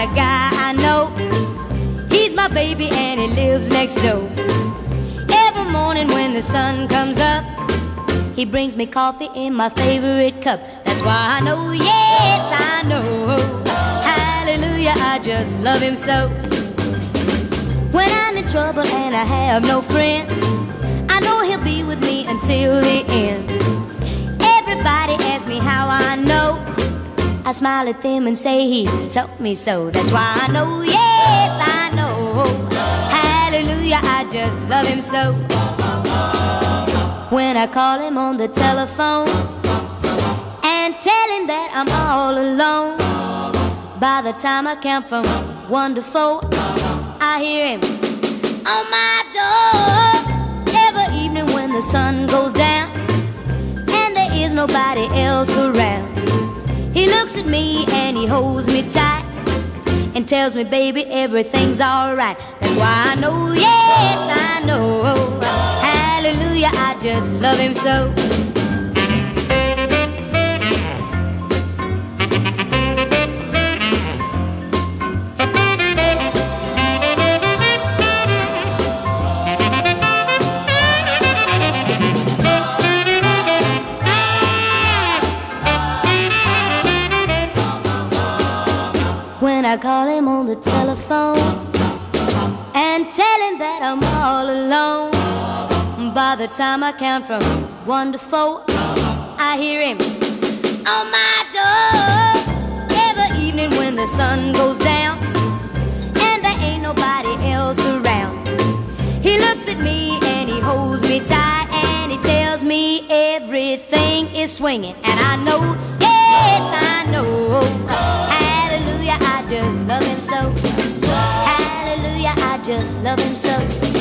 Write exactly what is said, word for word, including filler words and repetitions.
a guy I know. He's my baby and he lives next door. Every morning when the sun comes up, he brings me coffee in my favorite cup. That's why I know, yes, I know, hallelujah, I just love him so. When I'm in trouble and I have no friends, I know he'll be with me until the end. Everybody asks me how I know. I smile at them and say he told me so. That's why I know, yes, I know, hallelujah, I just love him so. When I call him on the telephone and tell him that I'm all alone, by the time I count from one to four, I hear him on my door. Every evening when the sun goes down and there is nobody else around, he looks at me and he holds me tight and tells me, baby, everything's alright. That's why I know, yes, I know, hallelujah, I just love him so. When I call him on the telephone and tell him that I'm all alone, by the time I count from one to four, I hear him on my door. Every evening when the sun goes down and there ain't nobody else around, he looks at me and he holds me tight and he tells me everything is swinging. And I know, yes, I know, hallelujah, I just love him so. Hallelujah, I just love him so.